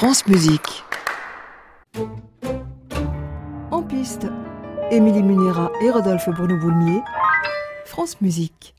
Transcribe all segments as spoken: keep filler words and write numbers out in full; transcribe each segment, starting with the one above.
France Musique. En piste, Émilie Munera et Rodolphe Bournou-Boulmier. France Musique.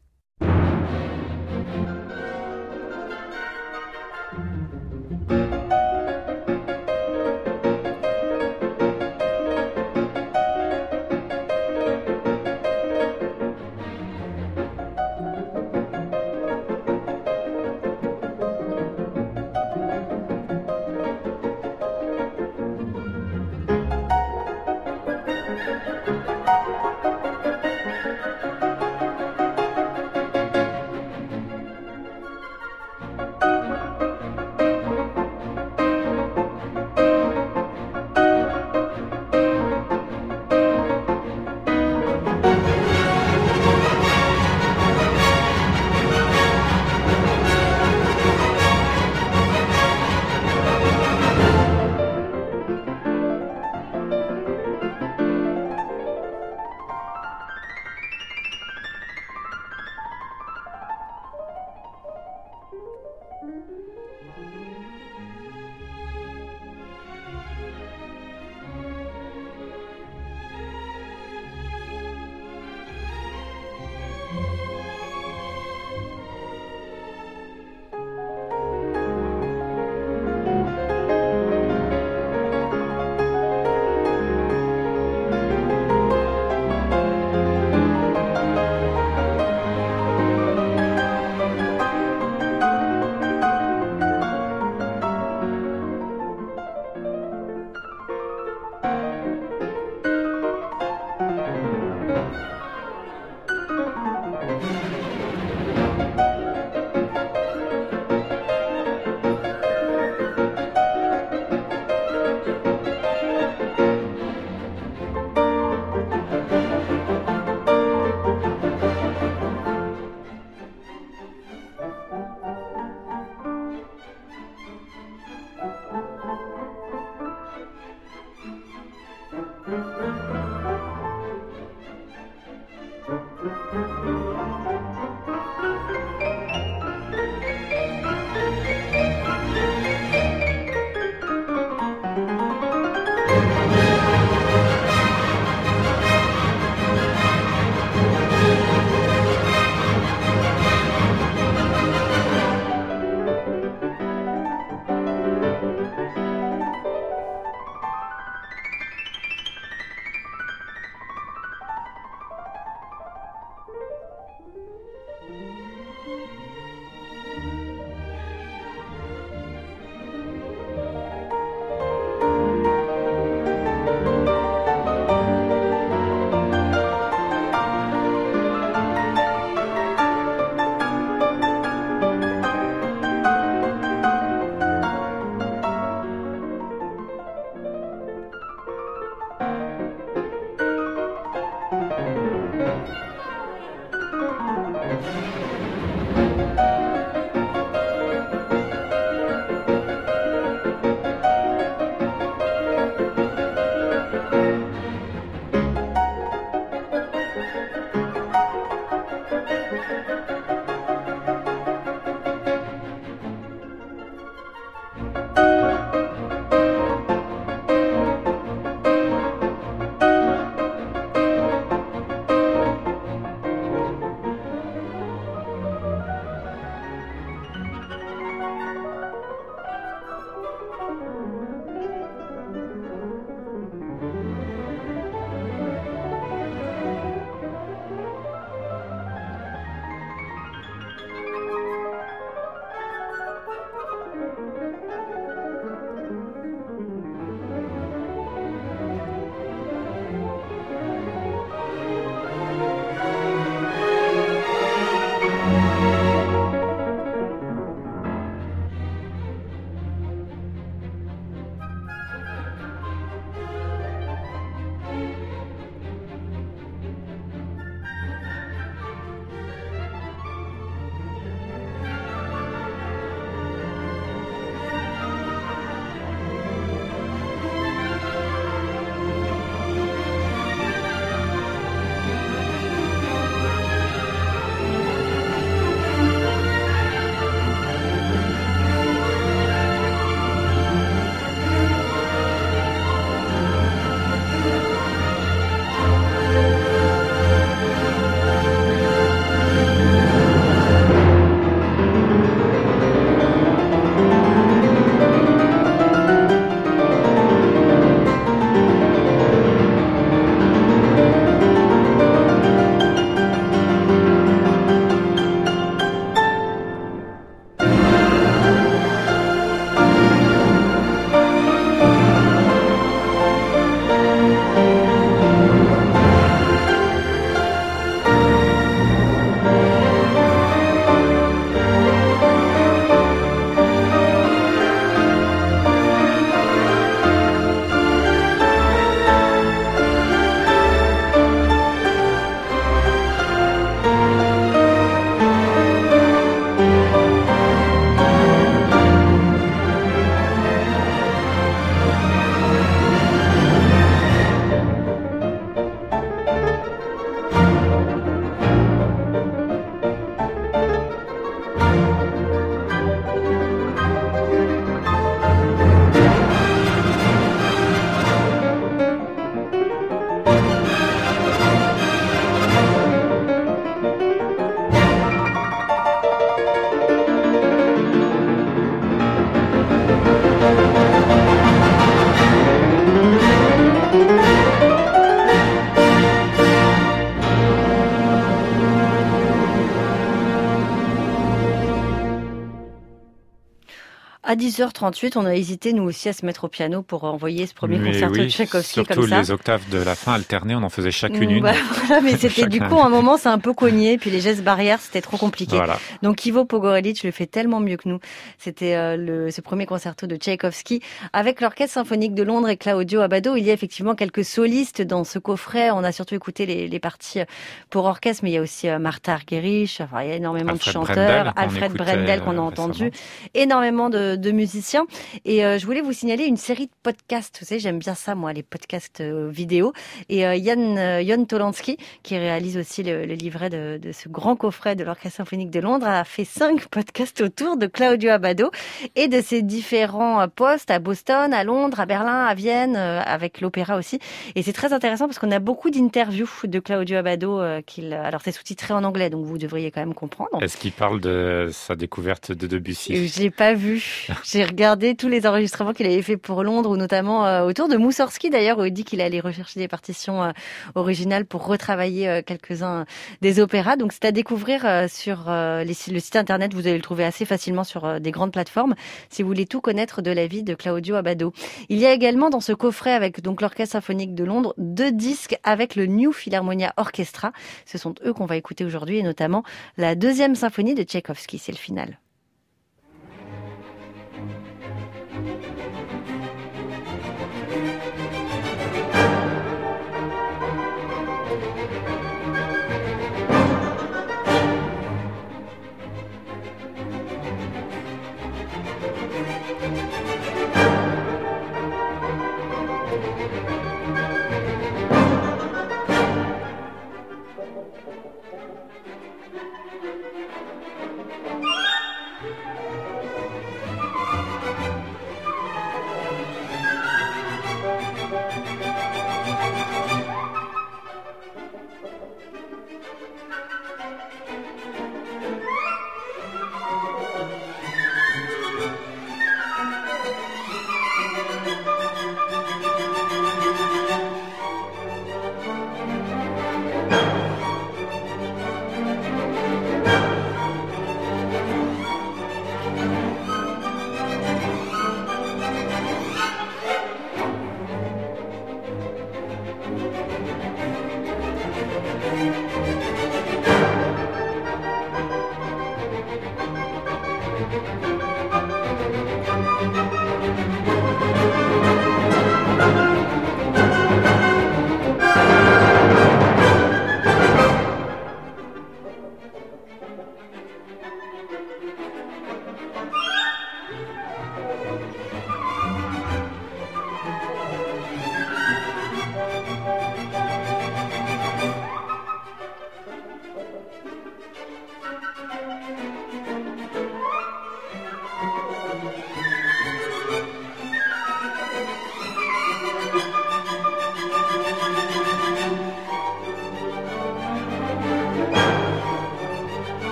à dix heures trente-huit, on a hésité nous aussi à se mettre au piano pour envoyer ce premier mais concerto oui, de Tchaïkovski surtout comme ça. les octaves de la fin alternées, on en faisait chacune une. Bah, voilà, mais c'était du Chacun. coup, à un moment, c'est un peu cogné, puis les gestes barrières, c'était trop compliqué. Voilà. Donc Ivo Pogorelic le fait tellement mieux que nous. C'était euh, le, ce premier concerto de Tchaïkovski avec l'Orchestre Symphonique de Londres et Claudio Abbado. Il y a effectivement quelques solistes dans ce coffret. On a surtout écouté les, les parties pour orchestre, mais il y a aussi euh, Martha Argerich. Enfin, il y a énormément Alfred de chanteurs. Brendel, qu'on Alfred écoutait, Brendel qu'on a euh, entendu. récemment. Énormément de, de musiciens. Et euh, je voulais vous signaler une série de podcasts. Vous savez, j'aime bien ça, moi, les podcasts euh, vidéo. Et euh, Yann, euh, Jon Tolansky, qui réalise aussi le, le livret de, de ce grand coffret de l'Orchestre Symphonique de Londres, a fait cinq podcasts autour de Claudio Abbado et de ses différents postes à Boston, à Londres, à Berlin, à Vienne, euh, avec l'opéra aussi. Et c'est très intéressant parce qu'on a beaucoup d'interviews de Claudio Abbado. Euh, qu'il... Alors, c'est sous-titré en anglais, donc vous devriez quand même comprendre. Est-ce qu'il parle de sa découverte de Debussy? Je l'ai pas vu. J'ai regardé tous les enregistrements qu'il avait fait pour Londres, ou notamment euh, autour de Moussorgsky d'ailleurs, où il dit qu'il allait rechercher des partitions euh, originales pour retravailler euh, quelques-uns des opéras. Donc c'est à découvrir euh, sur euh, les, le site internet. Vous allez le trouver assez facilement sur euh, des grandes plateformes si vous voulez tout connaître de la vie de Claudio Abbado. Il y a également dans ce coffret avec donc l'Orchestre Symphonique de Londres deux disques avec le New Philharmonia Orchestra. Ce sont eux qu'on va écouter aujourd'hui et notamment la deuxième symphonie de Tchaïkovski. C'est le final.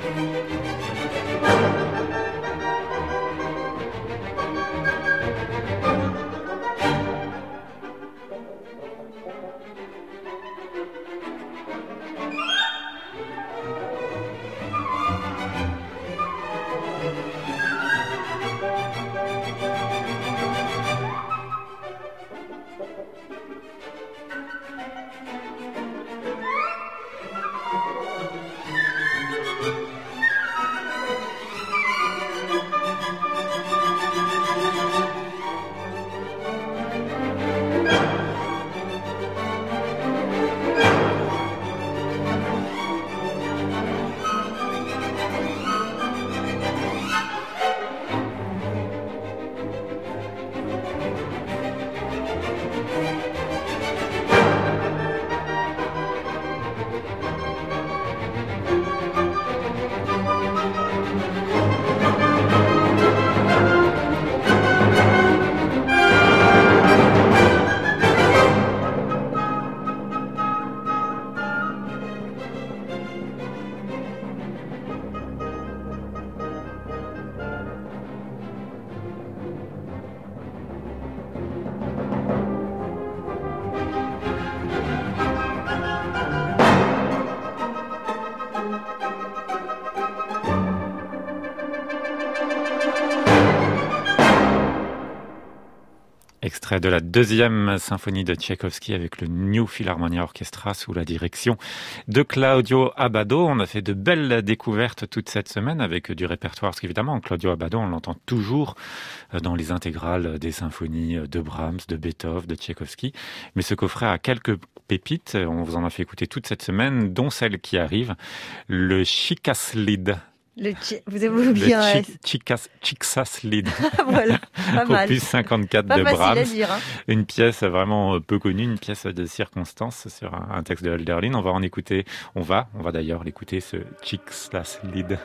Extrait de la deuxième symphonie de Tchaïkovski avec le New Philharmonia Orchestra sous la direction de Claudio Abbado. On a fait de belles découvertes toute cette semaine avec du répertoire, parce qu'évidemment Claudio Abbado, on l'entend toujours dans les intégrales des symphonies de Brahms, de Beethoven, de Tchaïkovski. Mais ce coffret a quelques pépites, on vous en a fait écouter toute cette semaine, dont celle qui arrive, le Chickaslid. Le chi... Vous avez bien le chi... Chickaslid. Voilà, pas mal. Opus cinquante-quatre pas de Brahms. À dire, hein. Une pièce vraiment peu connue, une pièce de circonstance sur un texte de Hölderlin. On va en écouter, on va, on va d'ailleurs l'écouter, ce Chickaslid.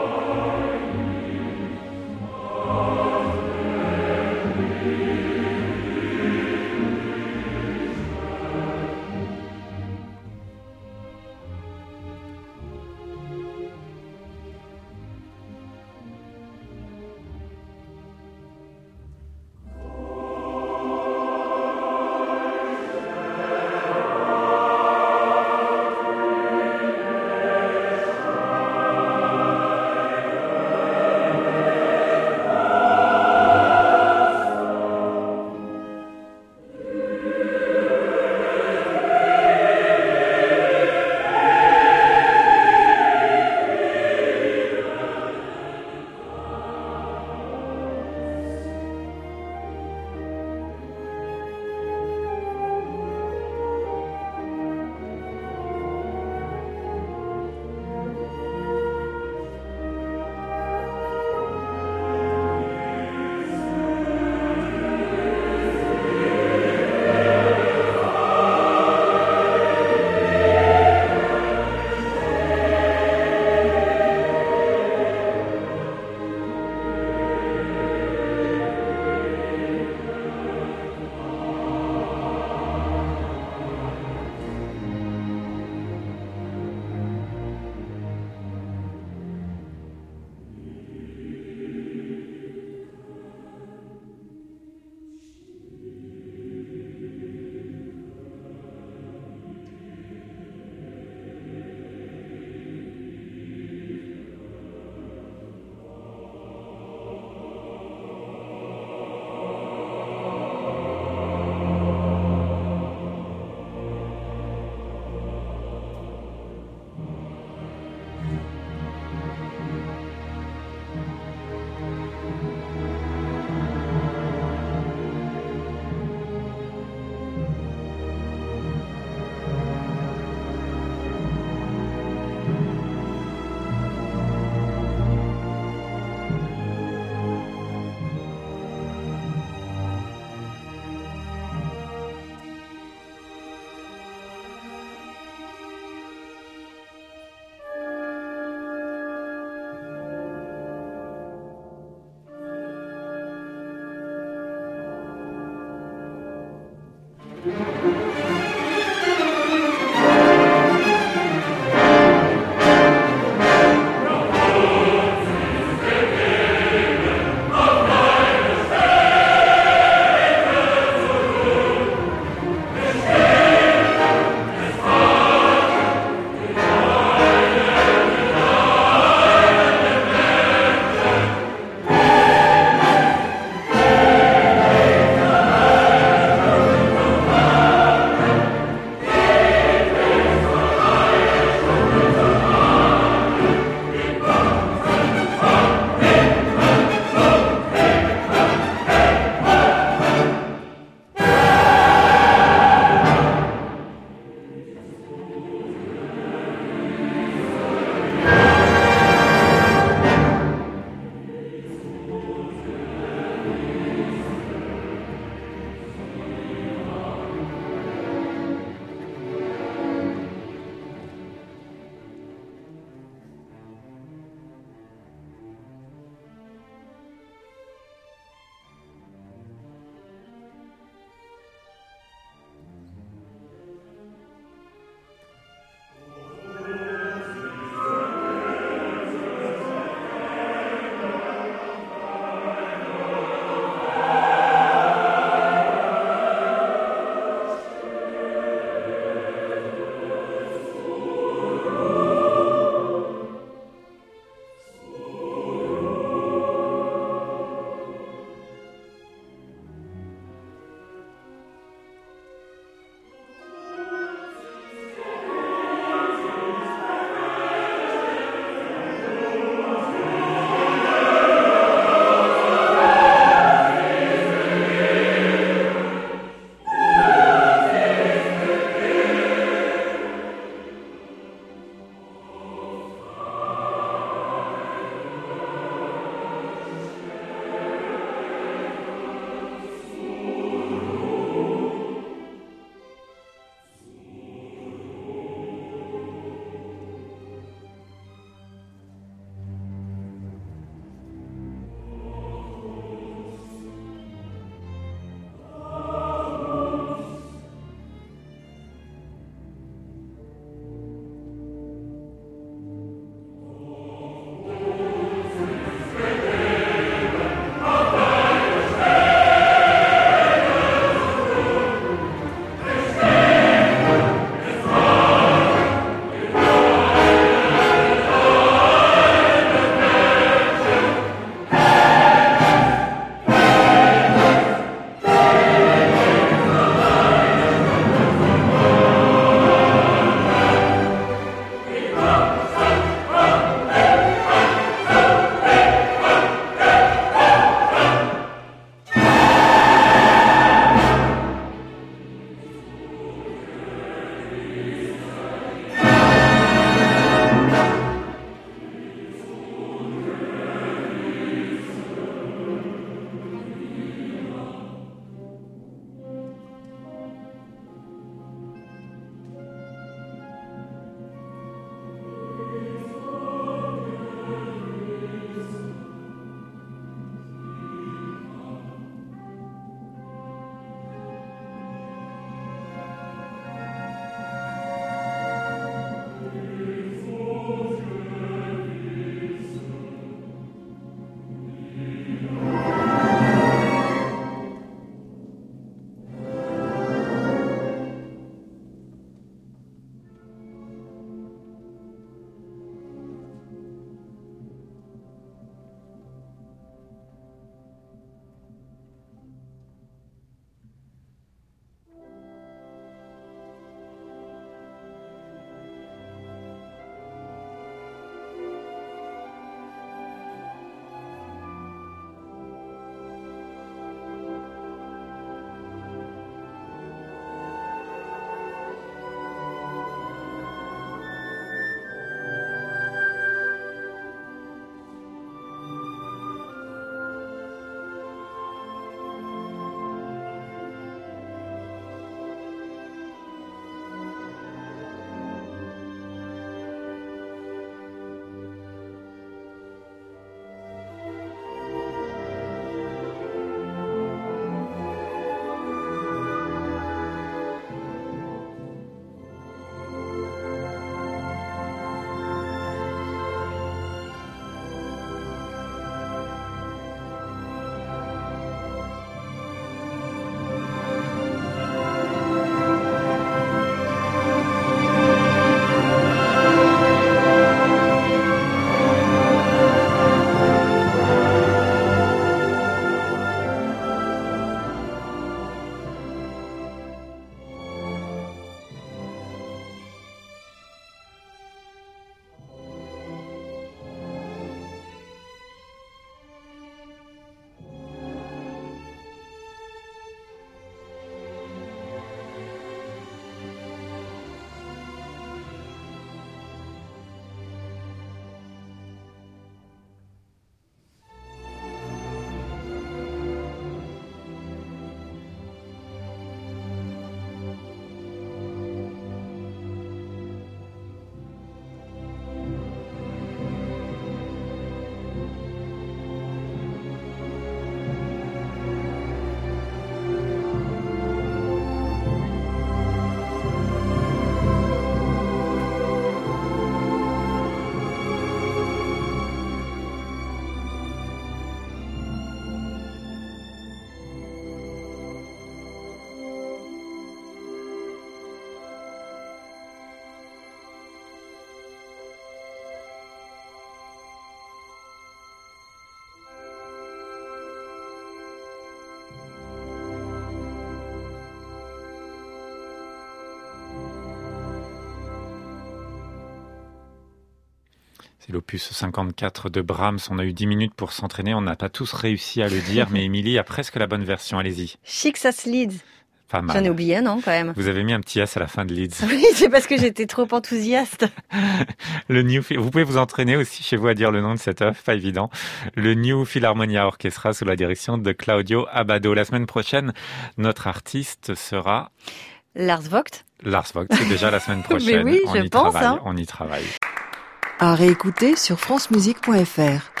C'est l'opus cinquante-quatre de Brahms. On a eu dix minutes pour s'entraîner. On n'a pas tous réussi à le dire, mais Émilie a presque la bonne version. Allez-y. Chickasaw Leeds. Pas mal. J'en ai oublié un, non, quand même. Vous avez mis un petit S à la fin de Leeds. Oui, c'est parce que j'étais trop enthousiaste. Le New, vous pouvez vous entraîner aussi chez vous à dire le nom de cette œuvre, pas évident. Le New Philharmonia Orchestra sous la direction de Claudio Abbado. La semaine prochaine, notre artiste sera Lars Vogt. Lars Vogt, c'est déjà la semaine prochaine. Mais oui, on je y pense. Travaille, Hein. on y travaille. À réécouter sur francemusique point f r.